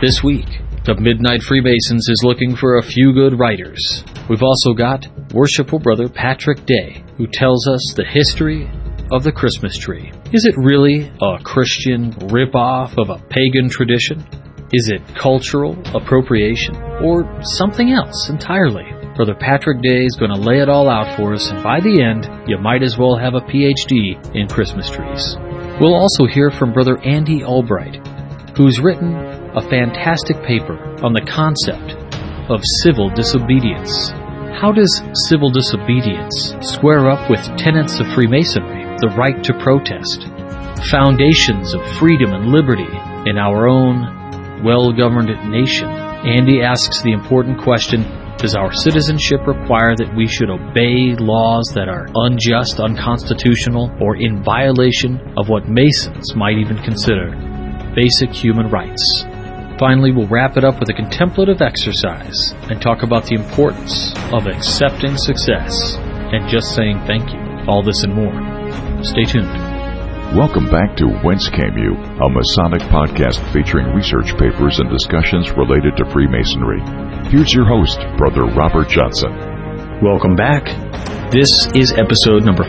This week, the Midnight Freemasons is looking for a few good writers. We've also got Worshipful Brother Patrick Day, who tells us the history of the Christmas tree. Is it really a Christian ripoff of a pagan tradition? Is it cultural appropriation or something else entirely? Brother Patrick Day is going to lay it all out for us, and by the end, you might as well have a PhD in Christmas trees. We'll also hear from Brother Andy Albright, who's written a fantastic paper on the concept of civil disobedience. How does civil disobedience square up with tenets of Freemasonry, the right to protest, foundations of freedom and liberty in our own well-governed nation? Andy asks the important question, does our citizenship require that we should obey laws that are unjust, unconstitutional, or in violation of what Masons might even consider basic human rights? Finally, we'll wrap it up with a contemplative exercise and talk about the importance of accepting success and just saying thank you. All this and more. Stay tuned. Welcome back to Whence Came You, a Masonic podcast featuring research papers and discussions related to Freemasonry. Here's your host, Brother Robert Johnson. Welcome back. This is episode number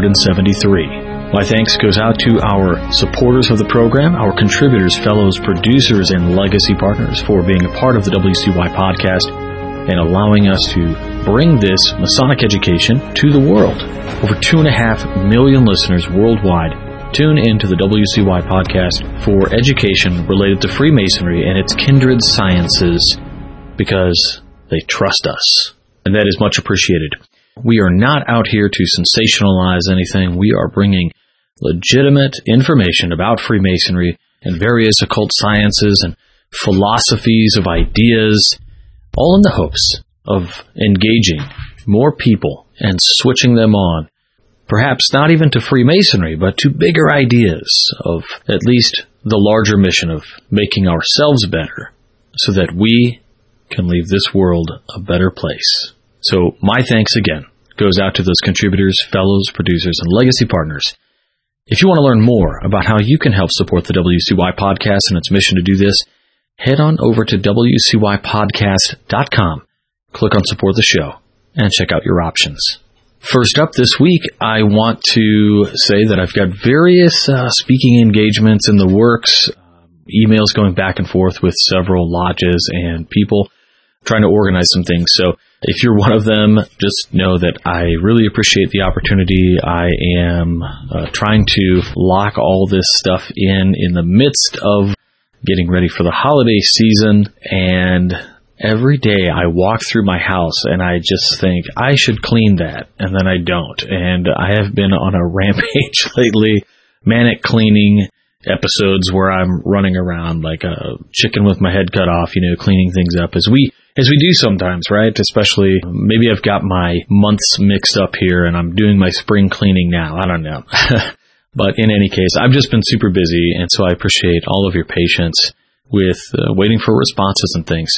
573. My thanks goes out to our supporters of the program, our contributors, fellows, producers, and legacy partners for being a part of the WCY podcast and allowing us to bring this Masonic education to the world. Over 2.5 million listeners worldwide tune into the WCY podcast for education related to Freemasonry and its kindred sciences because they trust us, and that is much appreciated. We are not out here to sensationalize anything. We are bringing legitimate information about Freemasonry and various occult sciences and philosophies of ideas, all in the hopes of engaging more people and switching them on, perhaps not even to Freemasonry, but to bigger ideas of at least the larger mission of making ourselves better so that we can leave this world a better place. So my thanks again goes out to those contributors, fellows, producers, and legacy partners. If you want to learn more about how you can help support the WCY podcast and its mission to do this, head on over to WCYpodcast.com, click on Support the Show, and check out your options. First up this week, I want to say that I've got various speaking engagements in the works, emails going back and forth with several lodges and people trying to organize some things. So if you're one of them, just know that I really appreciate the opportunity. I am trying to lock all this stuff in the midst of getting ready for the holiday season, and every day I walk through my house and I just think I should clean that, and then I don't. And I have been on a rampage lately, manic cleaning episodes where I'm running around like a chicken with my head cut off, cleaning things up as we do sometimes, right? Especially maybe I've got my months mixed up here and I'm doing my spring cleaning now. I don't know. But in any case, I've just been super busy, and so I appreciate all of your patience with waiting for responses and things.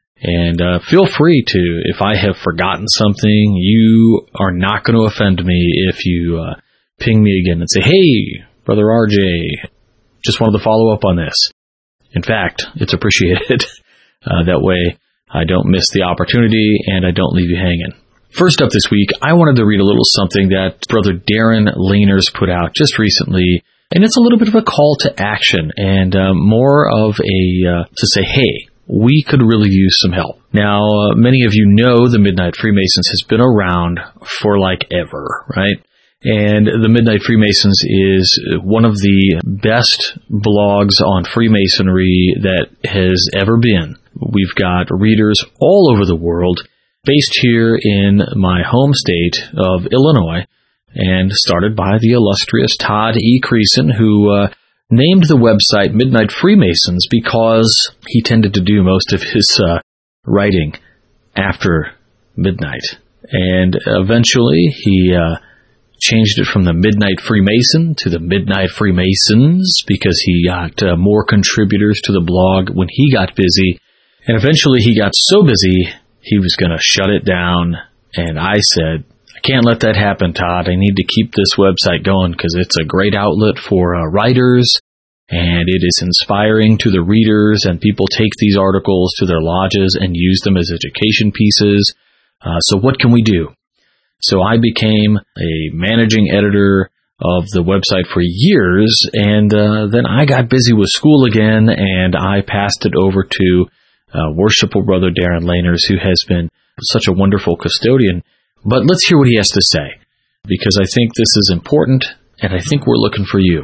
And feel free to, if I have forgotten something, you are not going to offend me if you ping me again and say, hey, Brother RJ, just wanted to follow up on this. In fact, it's appreciated. That way I don't miss the opportunity and I don't leave you hanging. First up this week, I wanted to read a little something that Brother Darren Leaners put out just recently, and it's a little bit of a call to action and more of to say, hey, we could really use some help. Now, many of you know the Midnight Freemasons has been around for like ever, right? And the Midnight Freemasons is one of the best blogs on Freemasonry that has ever been. We've got readers all over the world, based here in my home state of Illinois, and started by the illustrious Todd E. Creason, who named the website Midnight Freemasons because he tended to do most of his writing after midnight. And eventually he changed it from the Midnight Freemason to the Midnight Freemasons because he got more contributors to the blog when he got busy. And eventually he got so busy, he was going to shut it down. And I said, I can't let that happen, Todd. I need to keep this website going because it's a great outlet for writers and it is inspiring to the readers, and people take these articles to their lodges and use them as education pieces. So what can we do? So I became a managing editor of the website for years, and then I got busy with school again, and I passed it over to Worshipful Brother Darren Laners, who has been such a wonderful custodian. But let's hear what he has to say, because I think this is important, and I think we're looking for you.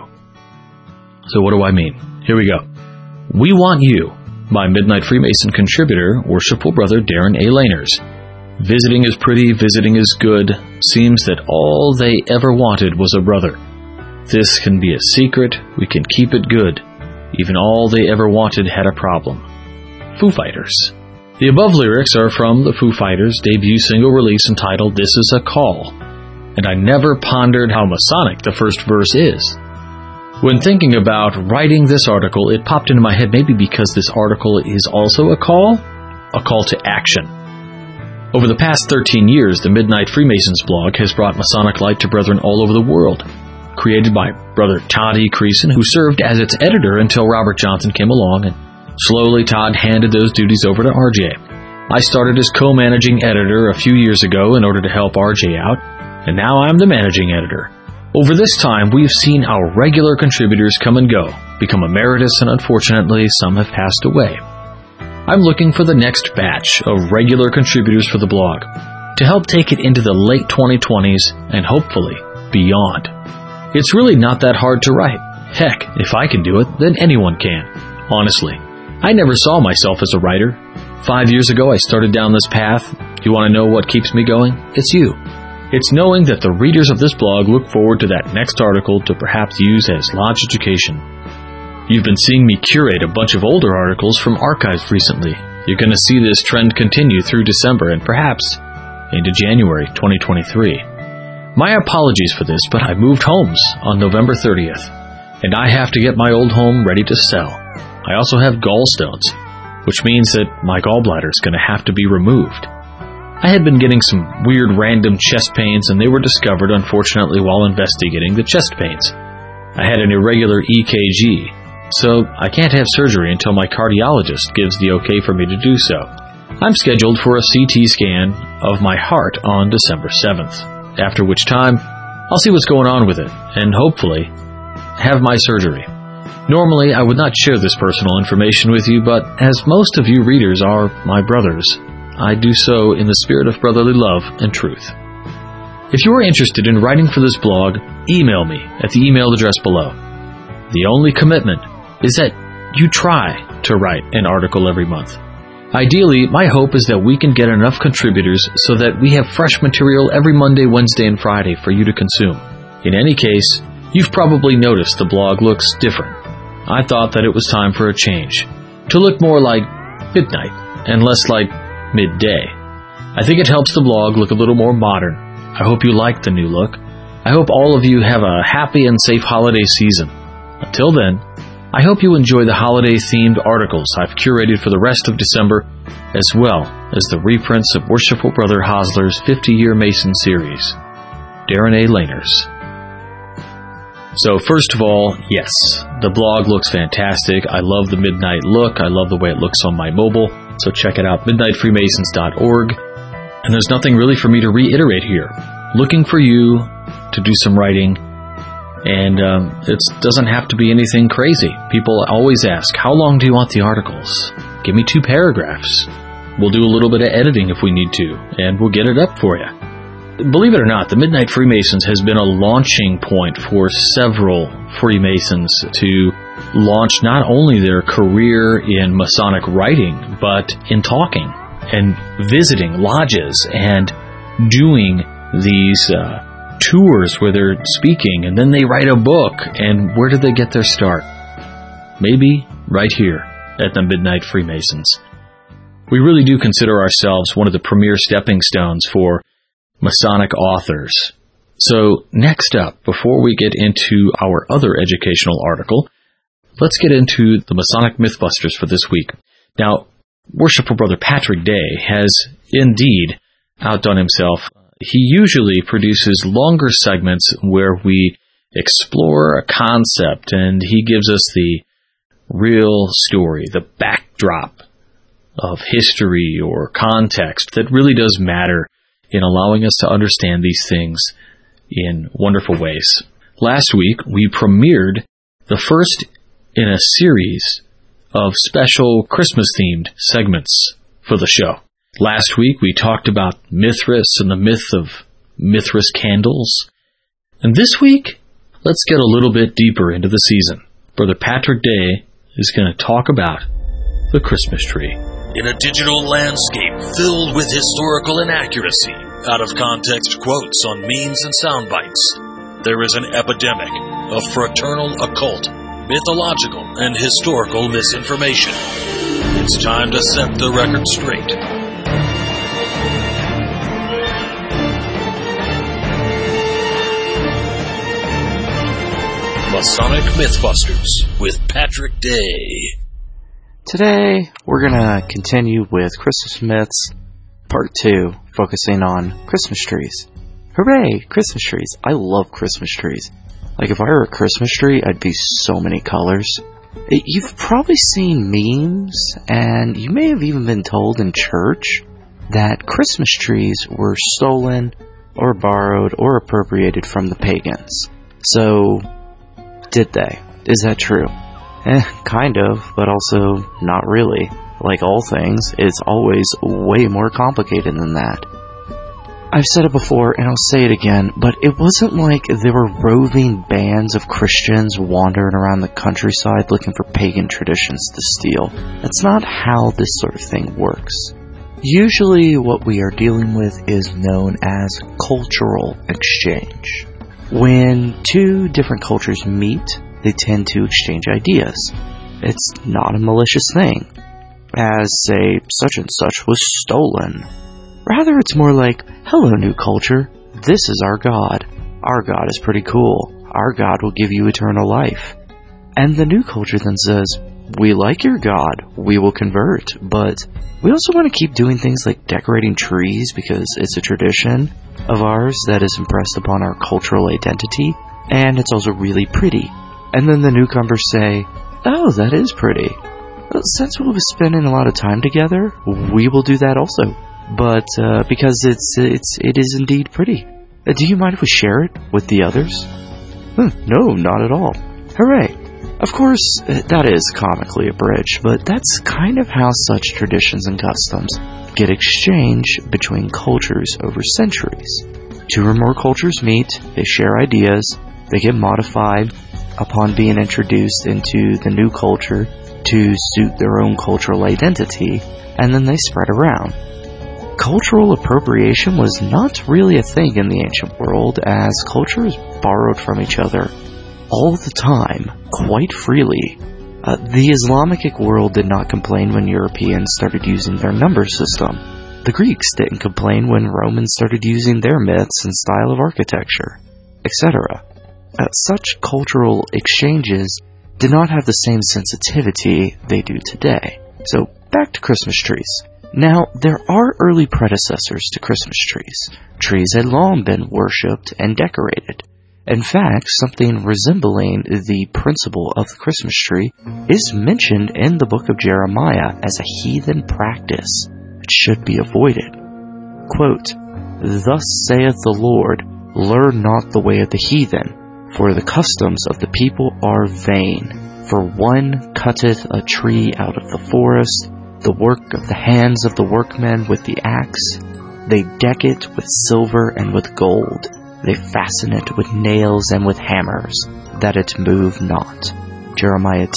So what do I mean? Here we go. We Want You by Midnight Freemason contributor, Worshipful Brother Darren A. Laners. Visiting is pretty, visiting is good. Seems that all they ever wanted was a brother. This can be a secret, we can keep it good. Even all they ever wanted had a problem. Foo Fighters. The above lyrics are from the Foo Fighters' debut single release entitled This Is a Call, and I never pondered how Masonic the first verse is. When thinking about writing this article, it popped into my head maybe because this article is also a call to action. Over the past 13 years, the Midnight Freemasons blog has brought Masonic light to brethren all over the world. Created by Brother Todd E. Creason, who served as its editor until Robert Johnson came along, and slowly Todd handed those duties over to RJ. I started as co-managing editor a few years ago in order to help RJ out, and now I'm the managing editor. Over this time, we've seen our regular contributors come and go, become emeritus, and unfortunately, some have passed away. I'm looking for the next batch of regular contributors for the blog to help take it into the late 2020s and hopefully beyond. It's really not that hard to write. Heck, if I can do it, then anyone can. Honestly, I never saw myself as a writer. 5 years ago, I started down this path. You want to know what keeps me going? It's you. It's knowing that the readers of this blog look forward to that next article to perhaps use as lodge education. You've been seeing me curate a bunch of older articles from archives recently. You're going to see this trend continue through December and perhaps into January 2023. My apologies for this, but I moved homes on November 30th, and I have to get my old home ready to sell. I also have gallstones, which means that my gallbladder is going to have to be removed. I had been getting some weird random chest pains, and they were discovered, unfortunately, while investigating the chest pains. I had an irregular EKG, so I can't have surgery until my cardiologist gives the okay for me to do so. I'm scheduled for a CT scan of my heart on December 7th, after which time I'll see what's going on with it, and hopefully have my surgery. Normally, I would not share this personal information with you, but as most of you readers are my brothers, I do so in the spirit of brotherly love and truth. If you are interested in writing for this blog, email me at the email address below. The only commitment is that you try to write an article every month. Ideally, my hope is that we can get enough contributors so that we have fresh material every Monday, Wednesday, and Friday for you to consume. In any case, you've probably noticed the blog looks different. I thought that it was time for a change, to look more like midnight and less like midday. I think it helps the blog look a little more modern. I hope you like the new look. I hope all of you have a happy and safe holiday season. Until then, I hope you enjoy the holiday-themed articles I've curated for the rest of December, as well as the reprints of Worshipful Brother Hosler's 50-Year Mason series. Darren A. Laners. So first of all, yes, the blog looks fantastic. I love the midnight look. I love the way it looks on my mobile. So check it out, midnightfreemasons.org. And there's nothing really for me to reiterate here. Looking for you to do some writing. And it doesn't have to be anything crazy. People always ask, how long do you want the articles? Give me 2 paragraphs. We'll do a little bit of editing if we need to, and we'll get it up for you. Believe it or not, the Midnight Freemasons has been a launching point for several Freemasons to launch not only their career in Masonic writing, but in talking and visiting lodges and doing these tours where they're speaking, and then they write a book. And where did they get their start? Maybe right here at the Midnight Freemasons. We really do consider ourselves one of the premier stepping stones for Masonic authors. So next up, before we get into our other educational article, let's get into the Masonic Mythbusters for this week. Now, Worshipful Brother Patrick Day has indeed outdone himself. He usually produces longer segments where we explore a concept, and he gives us the real story, the backdrop of history or context that really does matter in allowing us to understand these things in wonderful ways. Last week, we premiered the first in a series of special Christmas-themed segments for the show. Last week, we talked about Mithras and the myth of Mithras candles. And this week, let's get a little bit deeper into the season. Brother Patrick Day is going to talk about the Christmas tree. In a digital landscape filled with historical inaccuracy, out-of-context quotes on memes and sound bites, there is an epidemic of fraternal occult, mythological, and historical misinformation. It's time to set the record straight. Masonic Mythbusters with Patrick Day. Today, we're going to continue with Christmas Myths, Part 2, focusing on Christmas trees. Hooray! Christmas trees. I love Christmas trees. Like, if I were a Christmas tree, I'd be so many colors. You've probably seen memes, and you may have even been told in church that Christmas trees were stolen or borrowed or appropriated from the pagans. So, did they? Is that true? Kind of, but also not really. Like all things, it's always way more complicated than that. I've said it before, and I'll say it again, but it wasn't like there were roving bands of Christians wandering around the countryside looking for pagan traditions to steal. That's not how this sort of thing works. Usually what we are dealing with is known as cultural exchange. When two different cultures meet, they tend to exchange ideas. It's not a malicious thing, as, say, such and such was stolen. Rather, it's more like, hello, new culture, this is our God. Our God is pretty cool. Our God will give you eternal life. And the new culture then says, we like your God, we will convert, but we also want to keep doing things like decorating trees because it's a tradition of ours that is impressed upon our cultural identity, and it's also really pretty. And then the newcomers say, oh, that is pretty. Well, since we'll be spending a lot of time together, we will do that also. But because it is indeed pretty. Do you mind if we share it with the others? No, not at all. Hooray. Of course, that is comically abridged, but that's kind of how such traditions and customs get exchanged between cultures over centuries. Two or more cultures meet, they share ideas, they get modified upon being introduced into the new culture to suit their own cultural identity, and then they spread around. Cultural appropriation was not really a thing in the ancient world, as cultures borrowed from each other all the time, quite freely. The Islamic world did not complain when Europeans started using their number system. The Greeks didn't complain when Romans started using their myths and style of architecture, etc. Such cultural exchanges did not have the same sensitivity they do today. So, back to Christmas trees. Now, there are early predecessors to Christmas trees. Trees had long been worshipped and decorated. In fact, something resembling the principle of the Christmas tree is mentioned in the book of Jeremiah as a heathen practice that should be avoided. Quote, "Thus saith the Lord, learn not the way of the heathen, for the customs of the people are vain. For one cutteth a tree out of the forest, the work of the hands of the workmen with the axe. They deck it with silver and with gold. They fasten it with nails and with hammers, that it move not." Jeremiah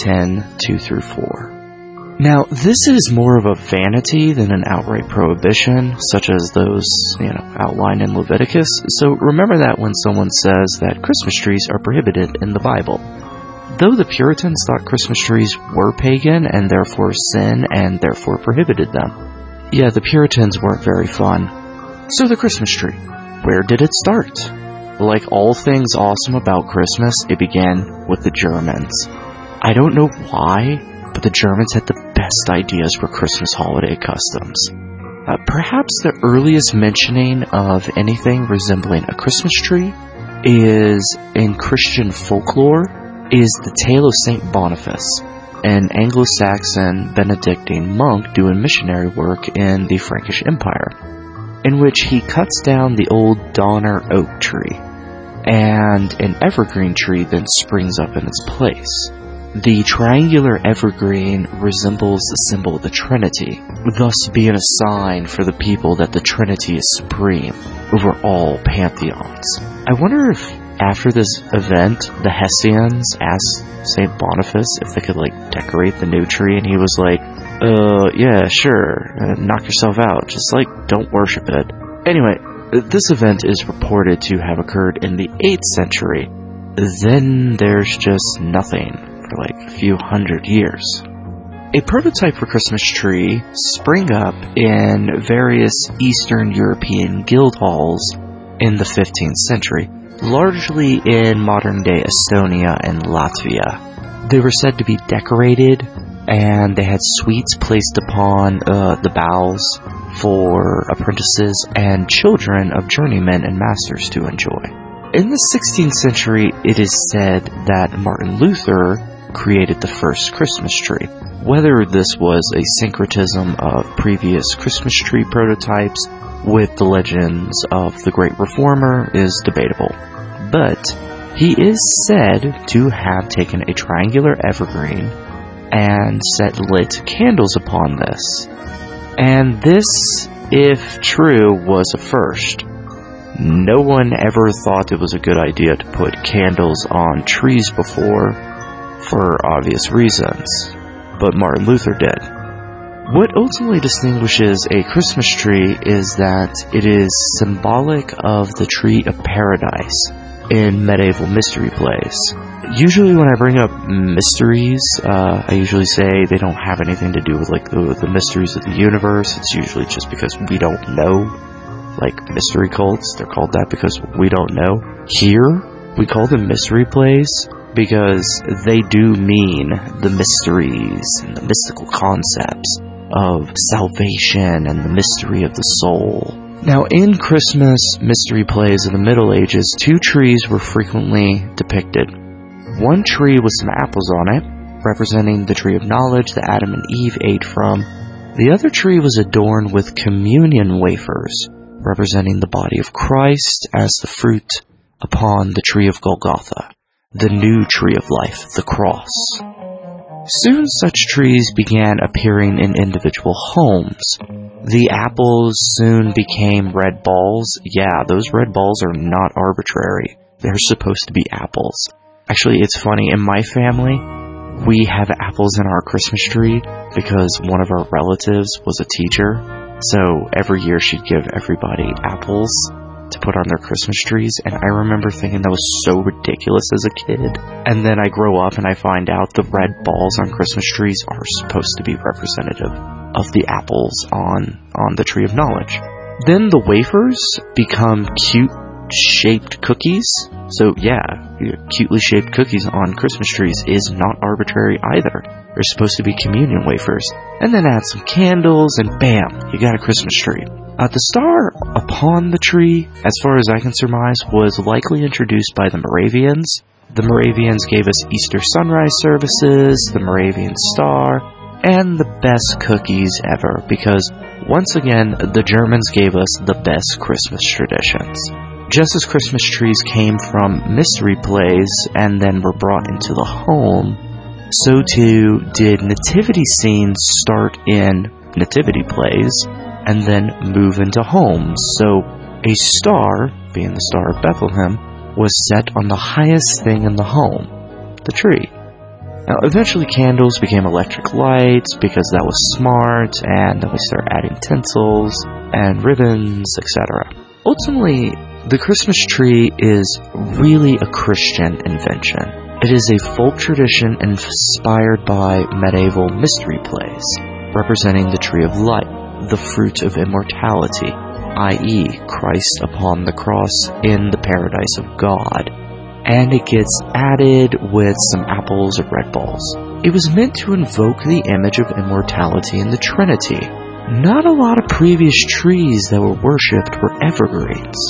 10:2-4. Now, this is more of a vanity than an outright prohibition, such as those, outlined in Leviticus. So remember that when someone says that Christmas trees are prohibited in the Bible. Though the Puritans thought Christmas trees were pagan and therefore sin and therefore prohibited them. Yeah, the Puritans weren't very fun. So the Christmas tree. Where did it start? Like all things awesome about Christmas, it began with the Germans. I don't know why, but the Germans had the best ideas for Christmas holiday customs. Perhaps the earliest mentioning of anything resembling a Christmas tree is, in Christian folklore, is the tale of Saint Boniface, an Anglo-Saxon Benedictine monk doing missionary work in the Frankish Empire, in which he cuts down the old Donner oak tree, and an evergreen tree then springs up in its place. The triangular evergreen resembles the symbol of the Trinity, thus being a sign for the people that the Trinity is supreme over all pantheons. I wonder if after this event, the Hessians asked St. Boniface if they could, decorate the new tree, and he was like, yeah, sure, knock yourself out, just, don't worship it. Anyway, this event is reported to have occurred in the 8th century. Then there's just nothing for a few hundred years. A prototype for Christmas tree sprang up in various Eastern European guild halls in the 15th century, largely in modern-day Estonia and Latvia. They were said to be decorated, and they had sweets placed upon the boughs for apprentices and children of journeymen and masters to enjoy. In the 16th century, it is said that Martin Luther created the first Christmas tree. Whether this was a syncretism of previous Christmas tree prototypes with the legends of the Great Reformer is debatable, but he is said to have taken a triangular evergreen and set lit candles upon this. And this, if true, was a first. No one ever thought it was a good idea to put candles on trees before, for obvious reasons, but Martin Luther did. What ultimately distinguishes a Christmas tree is that it is symbolic of the tree of paradise in medieval mystery plays. Usually when I bring up mysteries, I usually say they don't have anything to do with the mysteries of the universe. It's usually just because we don't know. Mystery cults, they're called that because we don't know. Here, we call them mystery plays because they do mean the mysteries and the mystical concepts of salvation and the mystery of the soul. Now, in Christmas mystery plays in the Middle Ages, 2 trees were frequently depicted. One tree with some apples on it, representing the tree of knowledge that Adam and Eve ate from. The other tree was adorned with communion wafers, representing the body of Christ as the fruit upon the tree of Golgotha, the new tree of life, the cross. Soon such trees began appearing in individual homes. The apples soon became red balls. Yeah, those red balls are not arbitrary. They're supposed to be apples. Actually, it's funny, in my family, we have apples in our Christmas tree because one of our relatives was a teacher. So every year she'd give everybody apples to put on their Christmas trees, and I remember thinking that was so ridiculous as a kid. And then I grow up and I find out the red balls on Christmas trees are supposed to be representative of the apples on the tree of knowledge. Then the wafers become cute-shaped cookies. So yeah, cutely shaped cookies on Christmas trees is not arbitrary either. They're supposed to be communion wafers. And then add some candles and bam, you got a Christmas tree. The star upon the tree, as far as I can surmise, was likely introduced by the Moravians. The Moravians gave us Easter sunrise services, the Moravian star, and the best cookies ever, because once again, the Germans gave us the best Christmas traditions. Just as Christmas trees came from mystery plays and then were brought into the home, so too did nativity scenes start in nativity plays and then move into homes. So a star, being the Star of Bethlehem, was set on the highest thing in the home, the tree. Now, eventually candles became electric lights because that was smart, and then we started adding tinsels and ribbons, etc. Ultimately, the Christmas tree is really a Christian invention. It is a folk tradition inspired by medieval mystery plays, representing the tree of life, the fruit of immortality, i.e., Christ upon the cross in the paradise of God. And it gets added with some apples or red balls. It was meant to invoke the image of immortality in the Trinity. Not a lot of previous trees that were worshipped were evergreens.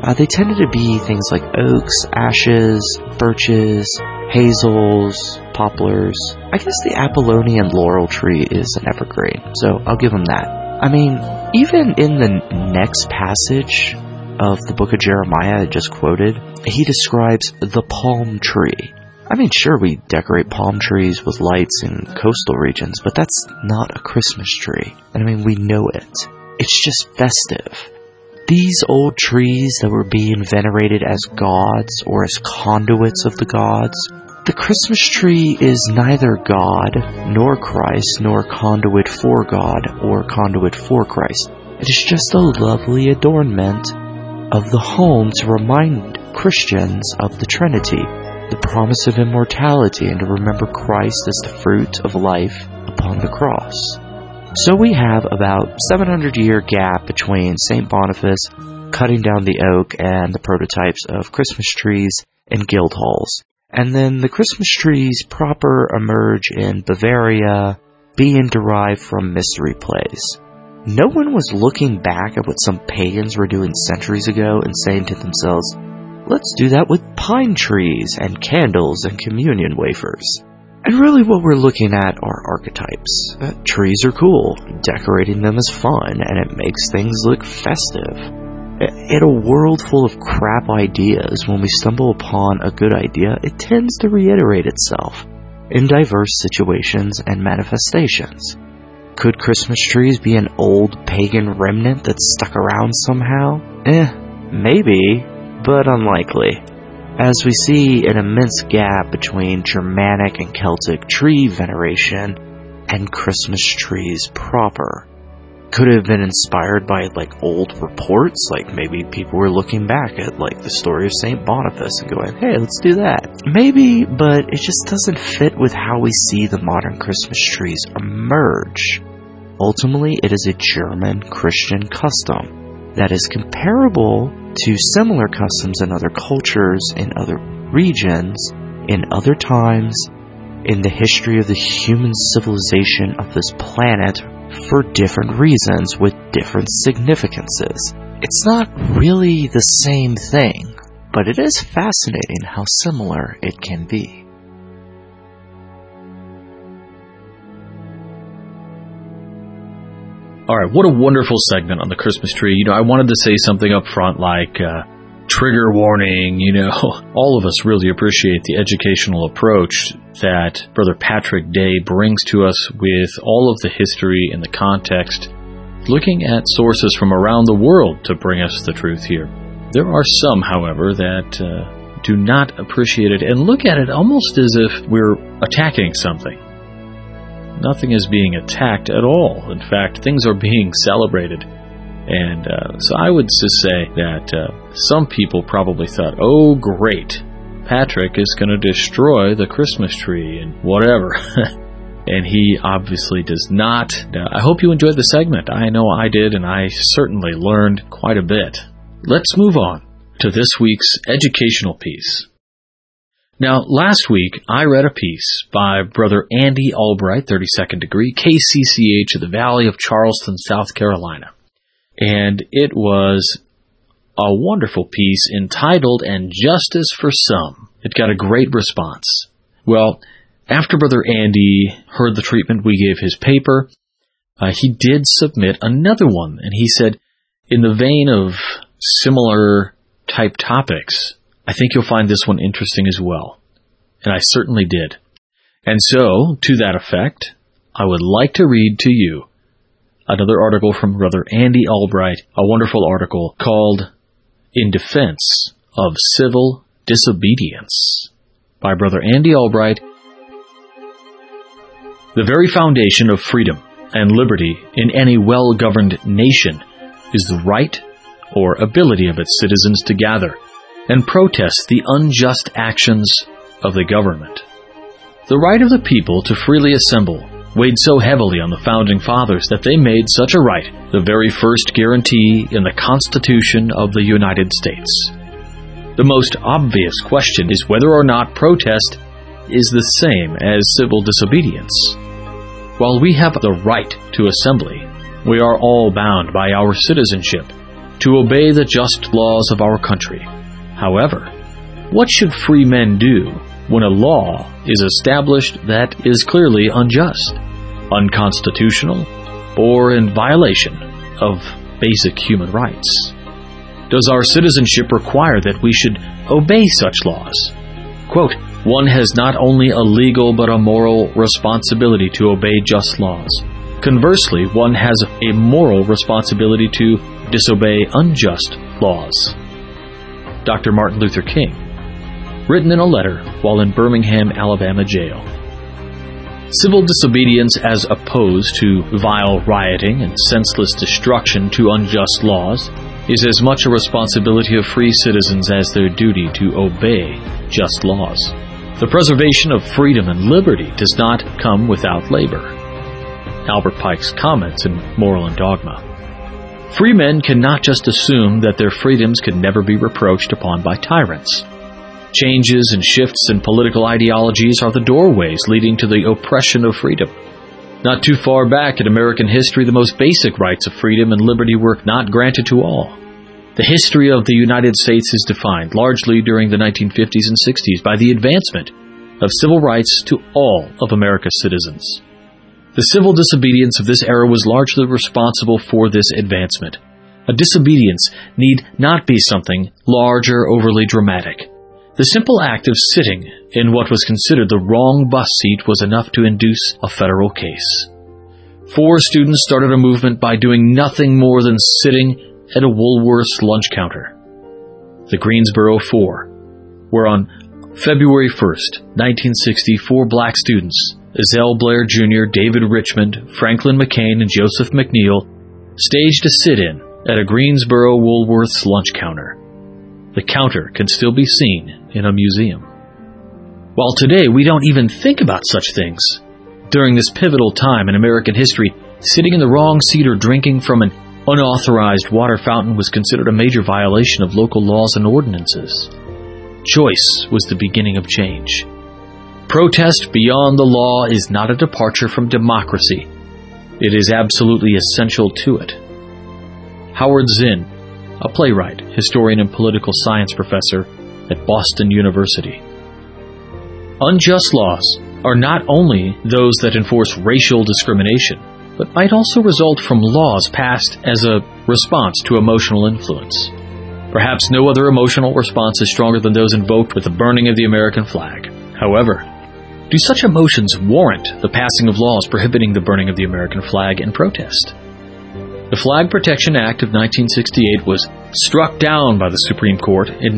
They tended to be things like oaks, ashes, birches, hazels, poplars. I guess the Apollonian laurel tree is an evergreen, so I'll give them that. I mean, even in the next passage of the book of Jeremiah I just quoted, he describes the palm tree. I mean, sure, we decorate palm trees with lights in coastal regions, but that's not a Christmas tree. And I mean, we know it. It's just festive. These old trees that were being venerated as gods or as conduits of the gods, the Christmas tree is neither God, nor Christ, nor conduit for God, or conduit for Christ. It is just a lovely adornment of the home to remind Christians of the Trinity, the promise of immortality, and to remember Christ as the fruit of life upon the cross. So we have about 700-year gap between St. Boniface cutting down the oak and the prototypes of Christmas trees in guild halls. And then the Christmas trees proper emerge in Bavaria, being derived from mystery plays. No one was looking back at what some pagans were doing centuries ago and saying to themselves, let's do that with pine trees and candles and communion wafers. And really what we're looking at are archetypes. Trees are cool, decorating them is fun, and it makes things look festive. In a world full of crap ideas, when we stumble upon a good idea, it tends to reiterate itself in diverse situations and manifestations. Could Christmas trees be an old pagan remnant that stuck around somehow? Maybe, but unlikely. As we see an immense gap between Germanic and Celtic tree veneration and Christmas trees proper. Could have been inspired by old reports, maybe people were looking back at the story of St. Boniface and going, hey, let's do that. Maybe, but it just doesn't fit with how we see the modern Christmas trees emerge. Ultimately, it is a German Christian custom that is comparable to similar customs in other cultures, in other regions, in other times, in the history of the human civilization of this planet for different reasons with different significances. It's not really the same thing, but it is fascinating how similar it can be. All right, what a wonderful segment on the Christmas tree. I wanted to say something up front like trigger warning. All of us really appreciate the educational approach that Brother Patrick Day brings to us with all of the history and the context, looking at sources from around the world to bring us the truth here. There are some, however, that do not appreciate it and look at it almost as if we're attacking something. Nothing is being attacked at all. In fact, things are being celebrated. And so I would just say that some people probably thought, oh, great, Patrick is going to destroy the Christmas tree and whatever. And he obviously does not. I hope you enjoyed the segment. I know I did, and I certainly learned quite a bit. Let's move on to this week's educational piece. Now, last week, I read a piece by Brother Andy Albright, 32nd degree, KCCH of the Valley of Charleston, South Carolina. And it was a wonderful piece entitled, And Justice for Some. It got a great response. Well, after Brother Andy heard the treatment we gave his paper, he did submit another one. And he said, in the vein of similar type topics, I think you'll find this one interesting as well. And I certainly did. And so, to that effect, I would like to read to you another article from Brother Andy Albright, a wonderful article called In Defense of Civil Disobedience by Brother Andy Albright. The very foundation of freedom and liberty in any well-governed nation is the right or ability of its citizens to gather and protest the unjust actions of the government. The right of the people to freely assemble weighed so heavily on the Founding Fathers that they made such a right the very first guarantee in the Constitution of the United States. The most obvious question is whether or not protest is the same as civil disobedience. While we have the right to assembly, we are all bound by our citizenship to obey the just laws of our country. However, what should free men do when a law is established that is clearly unjust, unconstitutional, or in violation of basic human rights? Does our citizenship require that we should obey such laws? Quote, one has not only a legal but a moral responsibility to obey just laws. Conversely, one has a moral responsibility to disobey unjust laws. Dr. Martin Luther King, written in a letter while in Birmingham, Alabama jail. Civil disobedience as opposed to vile rioting and senseless destruction to unjust laws is as much a responsibility of free citizens as their duty to obey just laws. The preservation of freedom and liberty does not come without labor. Albert Pike's comments in Moral and Dogma. Free men cannot just assume that their freedoms can never be reproached upon by tyrants. Changes and shifts in political ideologies are the doorways leading to the oppression of freedom. Not too far back in American history, the most basic rights of freedom and liberty were not granted to all. The history of the United States is defined largely during the 1950s and 60s by the advancement of civil rights to all of America's citizens. The civil disobedience of this era was largely responsible for this advancement. A disobedience need not be something large or overly dramatic. The simple act of sitting in what was considered the wrong bus seat was enough to induce a federal case. 4 students started a movement by doing nothing more than sitting at a Woolworth's lunch counter. The Greensboro Four, where on February 1st, 1960, 4 black students, Ezell Blair Jr., David Richmond, Franklin McCain, and Joseph McNeil, staged a sit-in at a Greensboro Woolworth's lunch counter. The counter can still be seen in a museum. While today we don't even think about such things, during this pivotal time in American history, sitting in the wrong seat or drinking from an unauthorized water fountain was considered a major violation of local laws and ordinances. Choice was the beginning of change. Protest beyond the law is not a departure from democracy. It is absolutely essential to it. Howard Zinn, a playwright, historian, and political science professor at Boston University. Unjust laws are not only those that enforce racial discrimination, but might also result from laws passed as a response to emotional influence. Perhaps no other emotional response is stronger than those invoked with the burning of the American flag. However, do such emotions warrant the passing of laws prohibiting the burning of the American flag in protest? The Flag Protection Act of 1968 was struck down by the Supreme Court in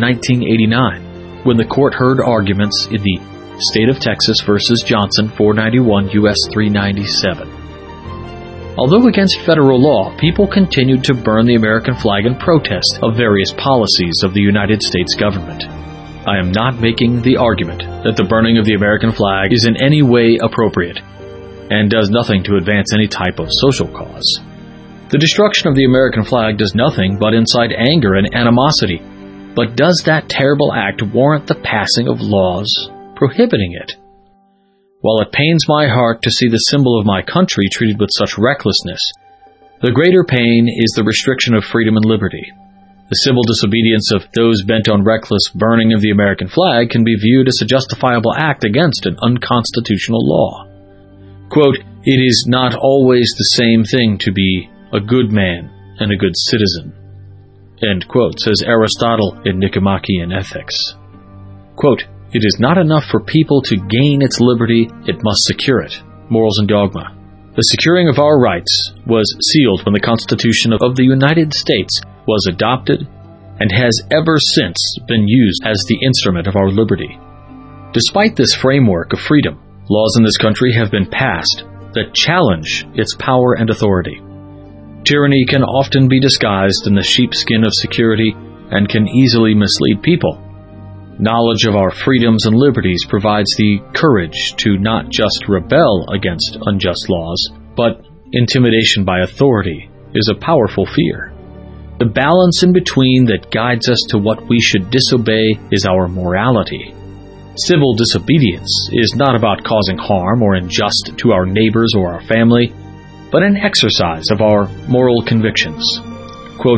1989 when the court heard arguments in the State of Texas versus Johnson 491 U.S. 397. Although against federal law, people continued to burn the American flag in protest of various policies of the United States government. I am not making the argument that the burning of the American flag is in any way appropriate and does nothing to advance any type of social cause. The destruction of the American flag does nothing but incite anger and animosity. But does that terrible act warrant the passing of laws prohibiting it? While it pains my heart to see the symbol of my country treated with such recklessness, the greater pain is the restriction of freedom and liberty. The civil disobedience of those bent on reckless burning of the American flag can be viewed as a justifiable act against an unconstitutional law. Quote, "It is not always the same thing to be a good man and a good citizen," end quote, says Aristotle in Nicomachean Ethics. Quote, "It is not enough for people to gain its liberty, it must secure it." Morals and Dogma. The securing of our rights was sealed when the Constitution of the United States was adopted and has ever since been used as the instrument of our liberty. Despite this framework of freedom, laws in this country have been passed that challenge its power and authority. Tyranny can often be disguised in the sheepskin of security and can easily mislead people. Knowledge of our freedoms and liberties provides the courage to not just rebel against unjust laws, but intimidation by authority is a powerful fear. The balance in between that guides us to what we should disobey is our morality. Civil disobedience is not about causing harm or injustice to our neighbors or our family, but an exercise of our moral convictions. Quote,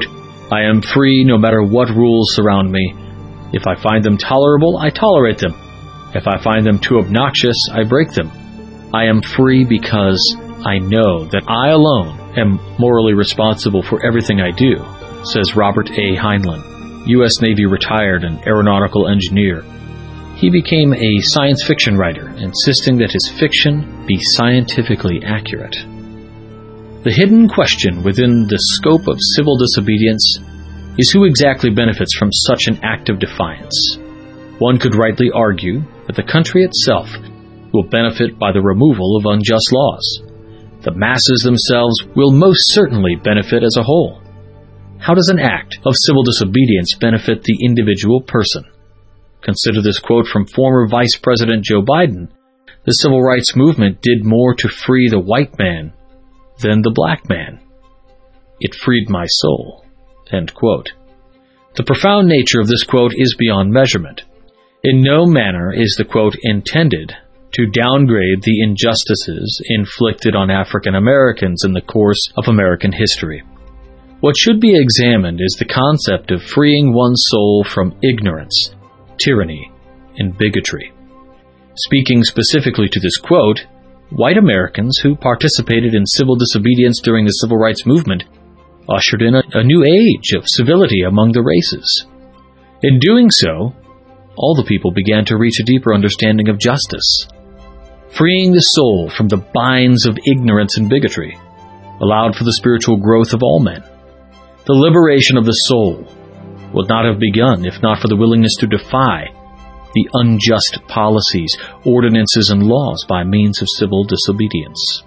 I am free no matter what rules surround me. If I find them tolerable, I tolerate them. If I find them too obnoxious, I break them. I am free because I know that I alone am morally responsible for everything I do, says Robert A. Heinlein, U.S. Navy retired and aeronautical engineer. He became a science fiction writer, insisting that his fiction be scientifically accurate. The hidden question within the scope of civil disobedience is who exactly benefits from such an act of defiance. One could rightly argue that the country itself will benefit by the removal of unjust laws. The masses themselves will most certainly benefit as a whole. How does an act of civil disobedience benefit the individual person? Consider this quote from former Vice President Joe Biden. The civil rights movement did more to free the white man than the black man. It freed my soul. End quote. The profound nature of this quote is beyond measurement. In no manner is the quote intended to downgrade the injustices inflicted on African Americans in the course of American history. What should be examined is the concept of freeing one's soul from ignorance, tyranny, and bigotry. Speaking specifically to this quote, white Americans who participated in civil disobedience during the civil rights movement ushered in a new age of civility among the races. In doing so, all the people began to reach a deeper understanding of justice. Freeing the soul from the binds of ignorance and bigotry allowed for the spiritual growth of all men. The liberation of the soul would not have begun if not for the willingness to defy the unjust policies, ordinances, and laws by means of civil disobedience.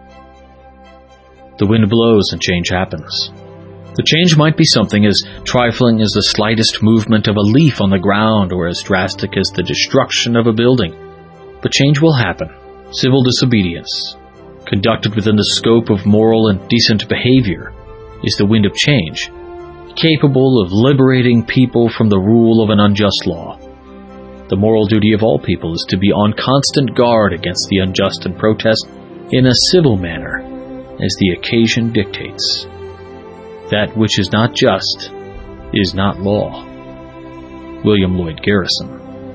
The wind blows and change happens. The change might be something as trifling as the slightest movement of a leaf on the ground or as drastic as the destruction of a building. But change will happen. Civil disobedience, conducted within the scope of moral and decent behavior, is the wind of change, capable of liberating people from the rule of an unjust law. The moral duty of all people is to be on constant guard against the unjust and protest in a civil manner, as the occasion dictates. That which is not just is not law. William Lloyd Garrison.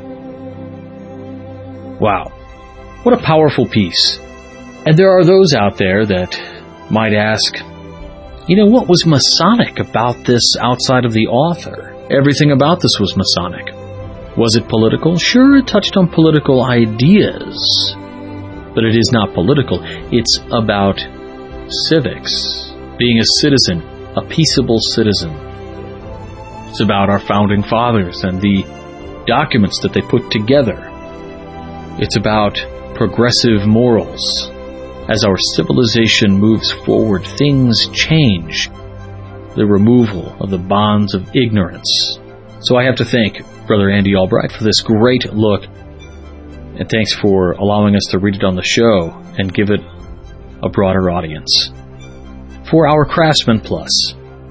Wow, what a powerful piece. And there are those out there that might ask, what was Masonic about this outside of the author? Everything about this was Masonic. Was it political? Sure, it touched on political ideas, but it is not political. It's about civics, being a citizen, a peaceable citizen. It's about our founding fathers and the documents that they put together. It's about progressive morals. As our civilization moves forward, things change. The removal of the bonds of ignorance. So I have to thank Brother Andy Albright for this great look, and thanks for allowing us to read it on the show and give it a broader audience. For our Craftsman Plus,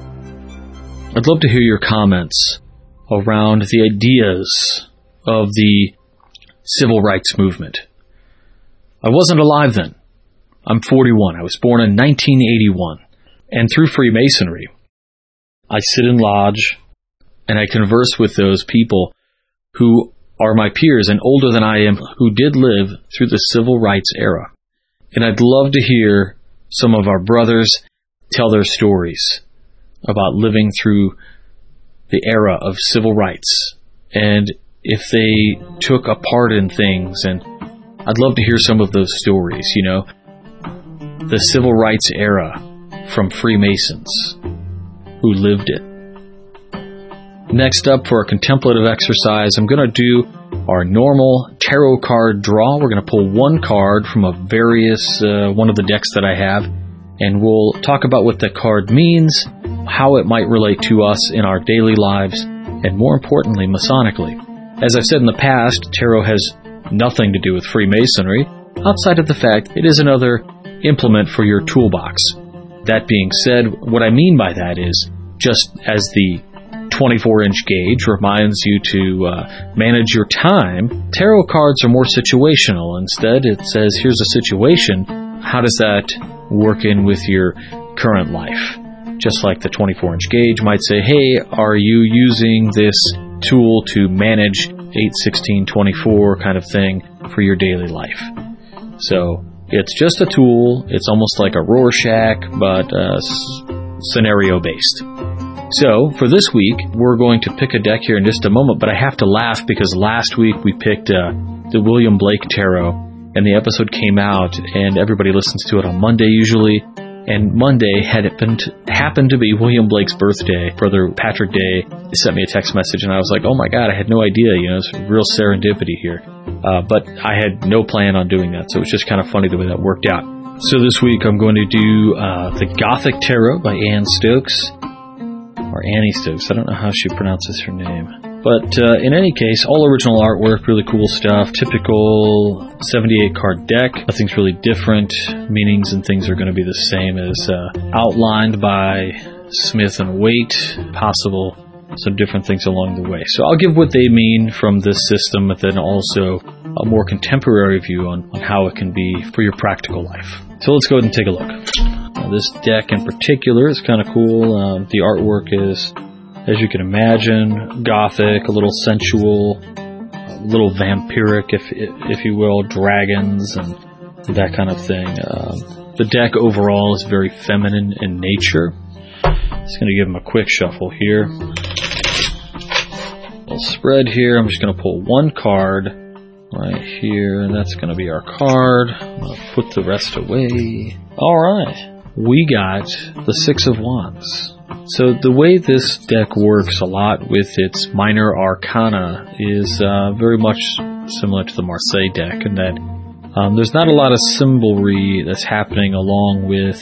I'd love to hear your comments around the ideas of the civil rights movement. I wasn't alive then. I'm 41. I was born in 1981. And through Freemasonry, I sit in lodge and I converse with those people who are my peers and older than I am, who did live through the civil rights era. And I'd love to hear some of our brothers tell their stories about living through the era of civil rights and if they took a part in things. And I'd love to hear some of those stories, the civil rights era from Freemasons who lived it. Next up, for a contemplative exercise, I'm going to do our normal tarot card draw. We're going to pull one card from one of the decks that I have, and we'll talk about what the card means, how it might relate to us in our daily lives, and more importantly, Masonically. As I've said in the past, tarot has nothing to do with Freemasonry, outside of the fact it is another implement for your toolbox. That being said, what I mean by that is, just as the 24-inch gauge reminds you to manage your time, tarot cards are more situational. Instead, it says, here's a situation. How does that work in with your current life? just like the 24-inch gauge might say, hey, are you using this tool to manage 8, 16, 24 kind of thing for your daily life? So it's just a tool. It's almost like a Rorschach, but scenario-based. So for this week, we're going to pick a deck here in just a moment, but I have to laugh because last week we picked the William Blake Tarot, and the episode came out, and everybody listens to it on Monday usually. And Monday happened to be William Blake's birthday. Brother Patrick Day sent me a text message, and I was like, oh my God, I had no idea. It's real serendipity here. But I had no plan on doing that, so it was just kind of funny the way that worked out. So this week I'm going to do the Gothic Tarot by Anne Stokes, or Annie Stokes. I don't know how she pronounces her name. But in any case, all original artwork, really cool stuff. Typical 78-card deck. Nothing's really different. Meanings and things are going to be the same as outlined by Smith and Waite. Possible some different things along the way. So I'll give what they mean from this system, but then also a more contemporary view on how it can be for your practical life. So let's go ahead and take a look. Now, this deck in particular is kind of cool. The artwork is, as you can imagine, gothic, a little sensual, a little vampiric, if you will, dragons and that kind of thing. The deck overall is very feminine in nature. Just going to give them a quick shuffle here. Little spread here. I'm just going to pull one card right here, and that's going to be our card. I'm going to put the rest away. All right. We got the Six of Wands. So the way this deck works a lot with its minor arcana is very much similar to the Marseille deck in that there's not a lot of symbolry that's happening along with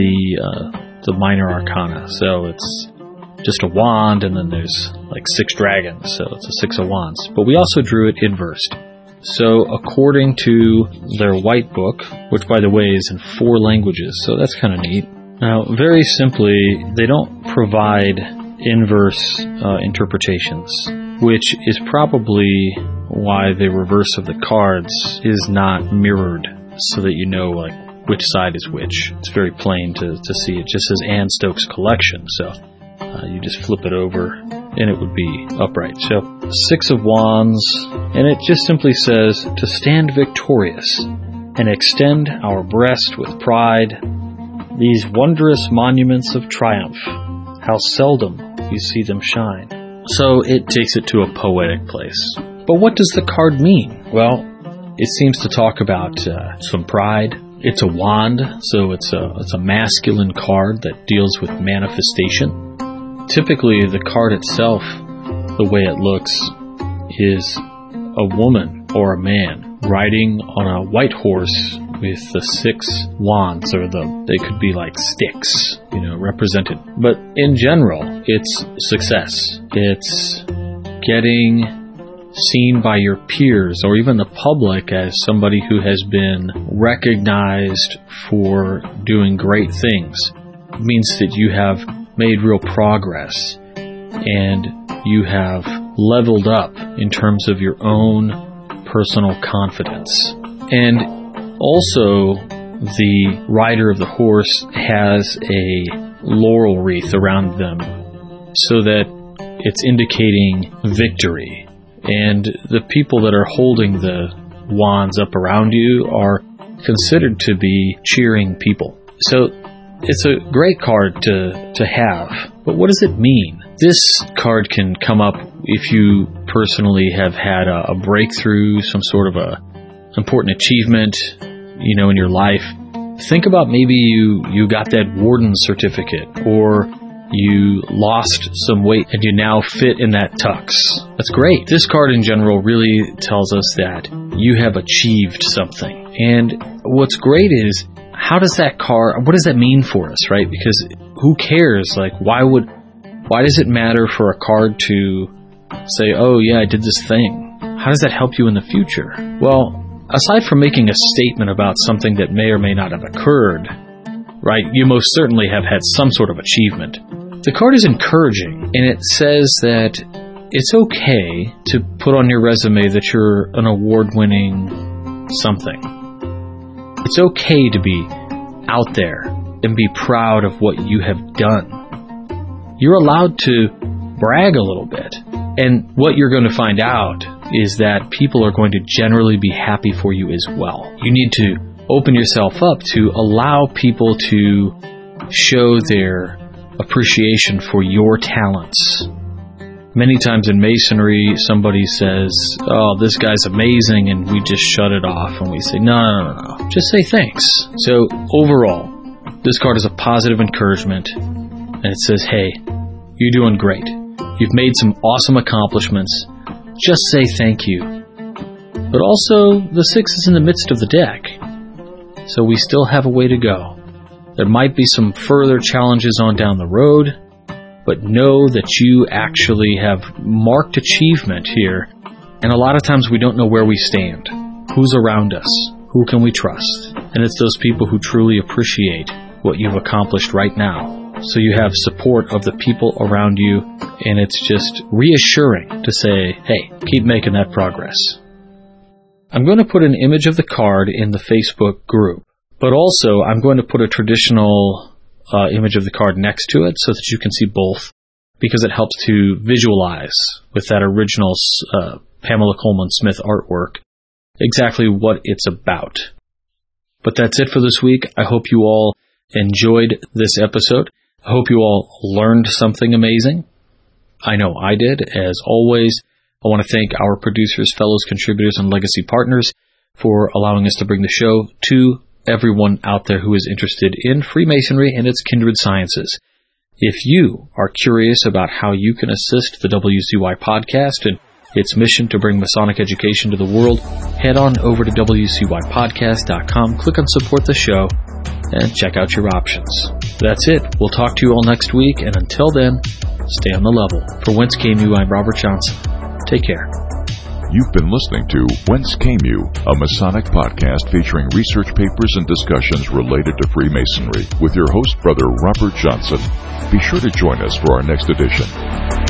the minor arcana. So it's just a wand, and then there's like 6 dragons, so it's a Six of Wands. But we also drew it inversed. So according to their white book, which by the way is in 4 languages, so that's kind of neat. Now, very simply, they don't provide inverse interpretations, which is probably why the reverse of the cards is not mirrored, so that you know like which side is which. It's very plain to see. It just says Anne Stokes Collection, so you just flip it over and it would be upright. So, Six of Wands, and it just simply says, to stand victorious and extend our breast with pride, these wondrous monuments of triumph, how seldom you see them shine. So it takes it to a poetic place. But what does the card mean? Well, it seems to talk about some pride. It's a wand, so it's a masculine card that deals with manifestation. Typically, the card itself, the way it looks, is a woman or a man riding on a white horse with the 6 wands, or they could be like sticks, represented. But in general, it's success. It's getting seen by your peers or even the public as somebody who has been recognized for doing great things. It means that you have made real progress and you have leveled up in terms of your own personal confidence. And also, the rider of the horse has a laurel wreath around them so that it's indicating victory. And the people that are holding the wands up around you are considered to be cheering people. So it's a great card to have. But what does it mean? This card can come up if you personally have had a breakthrough, some sort of a important achievement, in your life. Think about maybe you got that warden certificate, or you lost some weight and you now fit in that tux. That's great. This card in general really tells us that you have achieved something. And what's great is, what does that mean for us, right? Because who cares? Like, why does it matter for a card to say, oh yeah, I did this thing? How does that help you in the future? Well, aside from making a statement about something that may or may not have occurred, right, you most certainly have had some sort of achievement. The card is encouraging, and it says that it's okay to put on your resume that you're an award-winning something. It's okay to be out there and be proud of what you have done. you're allowed to brag a little bit. And what you're going to find out is that people are going to generally be happy for you as well. You need to open yourself up to allow people to show their appreciation for your talents. Many times in Masonry, somebody says, "Oh, this guy's amazing," and we just shut it off and we say, no. Just say thanks. So overall, this card is a positive encouragement, and it says, hey, you're doing great. You've made some awesome accomplishments. Just say thank you. But also, the 6 is in the midst of the deck, so we still have a way to go. There might be some further challenges on down the road, but know that you actually have marked achievement here. And a lot of times we don't know where we stand. Who's around us? Who can we trust? And it's those people who truly appreciate what you've accomplished right now. So you have support of the people around you, and it's just reassuring to say, hey, keep making that progress. I'm going to put an image of the card in the Facebook group, but also I'm going to put a traditional image of the card next to it so that you can see both, because it helps to visualize with that original Pamela Coleman Smith artwork exactly what it's about. But that's it for this week. I hope you all enjoyed this episode. I hope you all learned something amazing. I know I did. As always, I want to thank our producers, fellows, contributors, and legacy partners for allowing us to bring the show to everyone out there who is interested in Freemasonry and its kindred sciences. If you are curious about how you can assist the WCY podcast and its mission to bring Masonic education to the world, head on over to WCYpodcast.com, click on Support the Show, and check out your options. That's it. We'll talk to you all next week, and until then, stay on the level. For Whence Came You, I'm Robert Johnson. Take care. You've been listening to Whence Came You, a Masonic podcast featuring research papers and discussions related to Freemasonry with your host, Brother Robert Johnson. Be sure to join us for our next edition.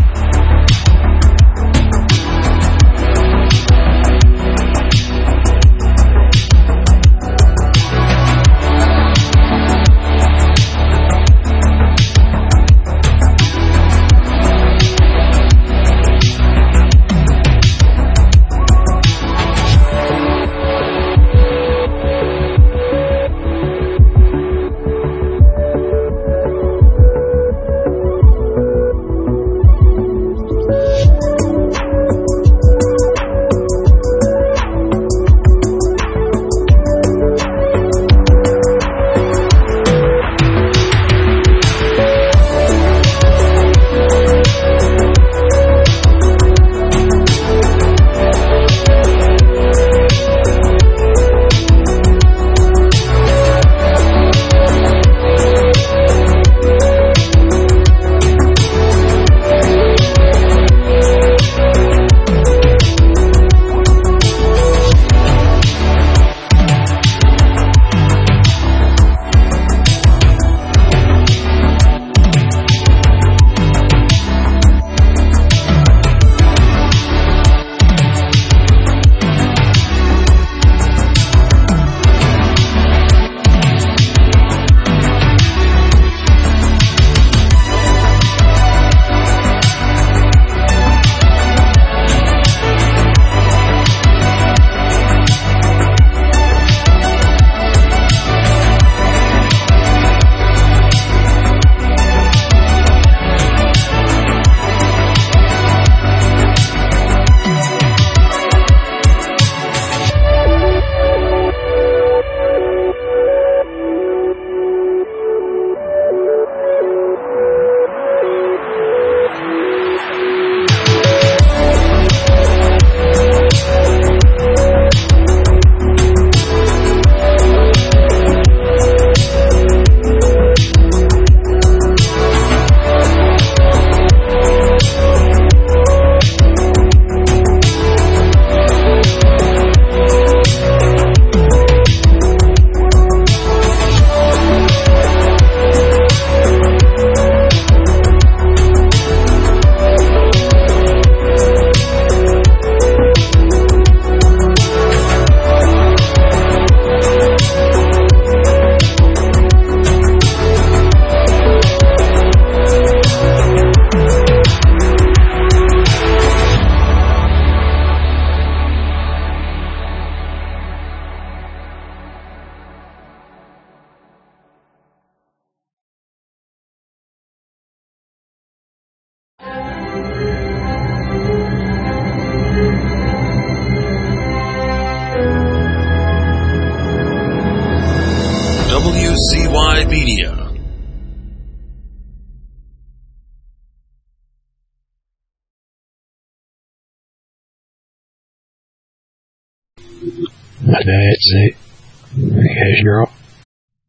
WCY Media. That's it. Because you're